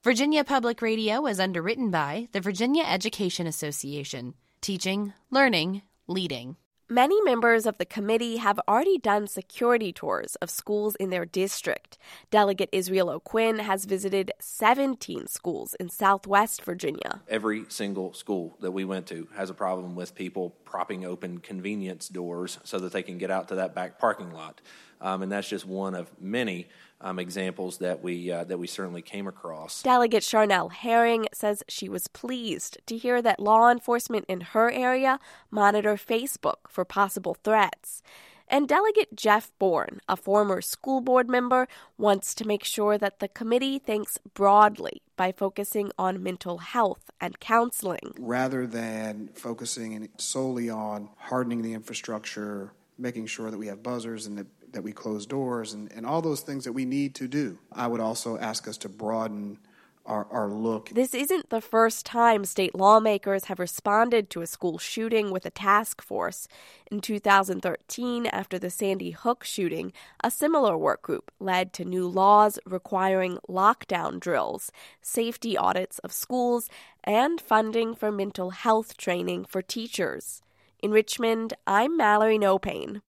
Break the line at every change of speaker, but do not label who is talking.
Virginia Public Radio is underwritten by the Virginia Education Association. Teaching, learning, leading.
Many members of the committee have already done security tours of schools in their district. Delegate Israel O'Quinn has visited 17 schools in Southwest Virginia.
Every single school that we went to has a problem with people propping open convenience doors so that they can get out to that back parking lot. And that's just one of many examples that we certainly came across.
Delegate Charnel Herring says she was pleased to hear that law enforcement in her area monitor Facebook for possible threats. And Delegate Jeff Bourne, a former school board member, wants to make sure that the committee thinks broadly by focusing on mental health and counseling.
Rather than focusing solely on hardening the infrastructure, making sure that we have buzzers and that we close doors and all those things that we need to do. I would also ask us to broaden our look.
This isn't the first time state lawmakers have responded to a school shooting with a task force. In 2013, after the Sandy Hook shooting, a similar work group led to new laws requiring lockdown drills, safety audits of schools, and funding for mental health training for teachers. In Richmond, I'm Mallory Nopane.